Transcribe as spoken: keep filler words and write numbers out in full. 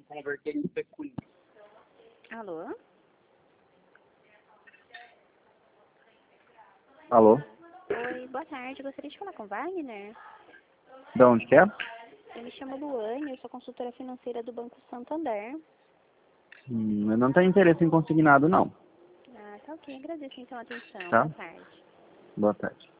converter em pecúnia. Alô? Alô? Oi, boa tarde. Gostaria de falar com o Wagner? De onde que é? Eu me chamo Luane, eu sou consultora financeira do Banco Santander. Hum, eu não tenho interesse em consignado, não. Ah, tá ok. Agradeço então a atenção. Tá? Boa tarde. Boa tarde.